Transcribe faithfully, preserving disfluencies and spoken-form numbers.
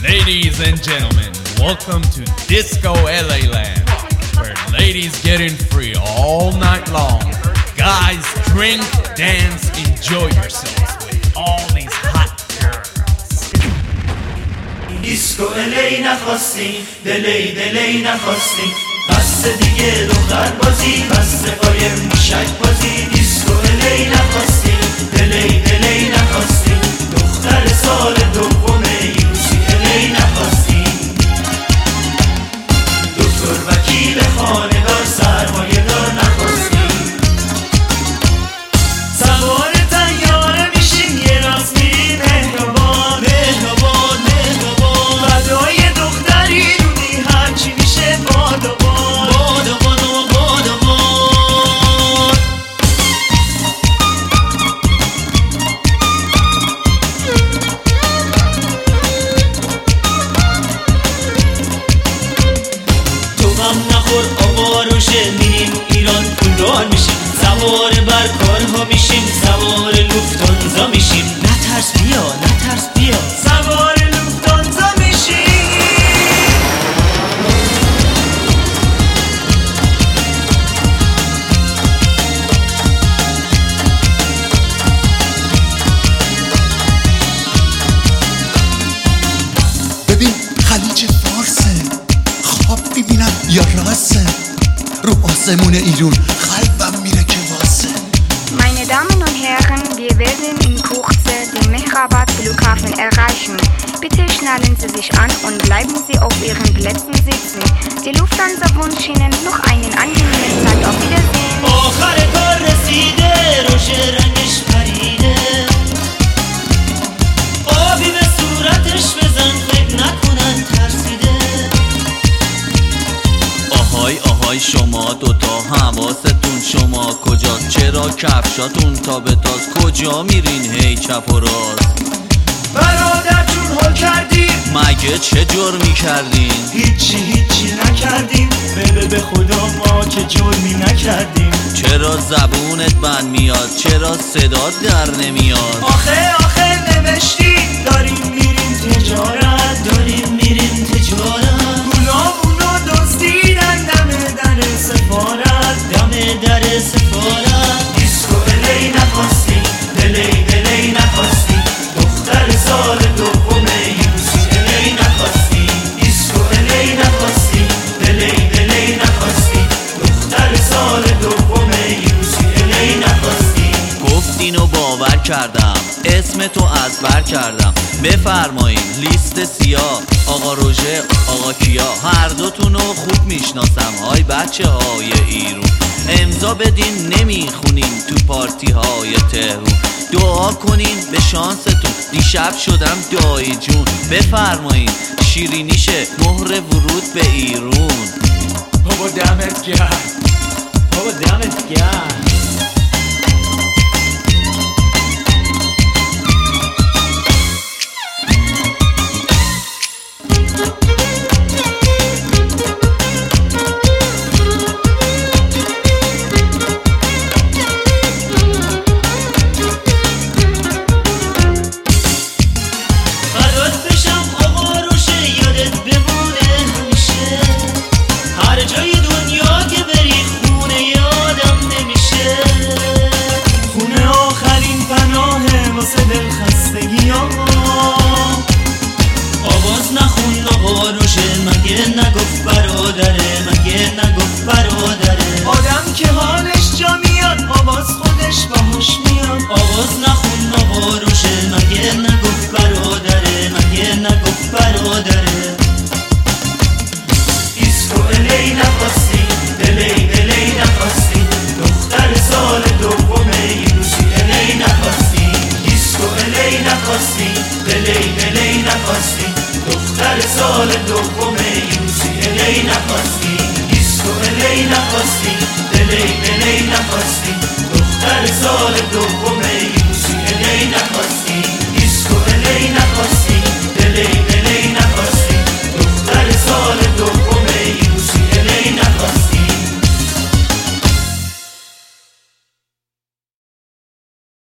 Ladies and gentlemen, welcome to Disco L A Land, where ladies getting free all night long. Guys, drink, dance, enjoy yourselves with all these hot girls. دیسکو الی نخواستیم، دلی دلی نخواستیم، بس دیگه دختر بازی، بس قایم موشک بازی. دیسکو الی نخواستیم، دلی دلی نخواستیم، دختر سال دوم یوسی الی نخواستیم. دکتر وکیل خانه دار سرمایه دار نخواستیم. سوار طیاره میشیم یه راست میریم مهربان مهربان مهربان. بدای دختری رونی هرچی میشه باد و باد باد و باد و باد و باد. تو هم نخور آقا روشه میریم ایران پولدار میشیم. سوار بر کارها میشیم، سوار لوفتانزا میشیم. نترس بیا نترس بیا، سوار لوفتانزا میشیم. ببین خلیج فارسه، خواب میبینم یا راسه، رو آسمون ایرون قلبم میره که واسه. Meine Damen und Herren, wir werden in Kürze den Mehrabad Flughafen erreichen. Bitte schnallen Sie sich an und bleiben Sie auf Ihren Plätzen sitzen. Die Lufthansa wünscht Ihnen noch einen angenehmen Tag. Auf Wiedersehen. آخر کار رسیده، روش رنگش پریده. آبی به صورتش بزن فکر نکنن ترسیده. آهای آهای شما دوتا حواستون شما کجاست؟ چرا کفشاتون تا به تاز کجا میرین هی چپ و راست؟ برادر جون حال کردیم، مگه چه جرمی کردین؟ هیچی هیچی نکردیم. بده به خدا ما که جرمی نکردیم. چرا زبونت بند میاد؟ چرا صدات در نمیاد؟ آخه آخه نوشتی داریم میریم تجارت، داریم میریم تجارت. گلابونو دزدیدن دم در سفارت، دم در سفارت. دیسکو الی نخواستیم، دلی دلی نخواستیم، دختر سال دوم یوسی الی نخواستیم. دیسکو الی نخواستیم، دلی دلی نخواستیم، دختر سال دوم یوسی الی نخواستیم. گفتین و باور کردم، اسم تو از بر کردم. بفرمایین لیست سیاه، آقا روژه آقا کیا، هر دوتون رو خوب میشناسم. های بچه های ایرون، امضا بدین نمیخونین تو پارتی های تهرون. دعا کنین به شانستون، دیشب شدم دایی جون. بفرمایین شیرینیشه مهر ورود به ایرون. بابا دمت گرم، بابا دمت گرم. جای دنیا که بری خونه یادم نمیشه. خونه آخرین پناه واسه دل خستگی ها. آواز نخون آقا روشه، مگه نگفت برادره، مگه نگفت برادره. آدم که حالش جا میاد آواز خودش باهوش میاد. آواز نخون آقا روشه، مگه نگفت برادره، مگه نگفت برادره. دیسکو الی نخواستیم، دلی دلی نخواستیم، دختر سال دوم یوسی الی نخواستیم. دیسکو الی نخواستیم، دلی دلی نخواستیم، دختر سال دوم یوسی الی نخواستیم. دیسکو الی نخواستیم، دلی دلی نخواستیم، دختر سال دوم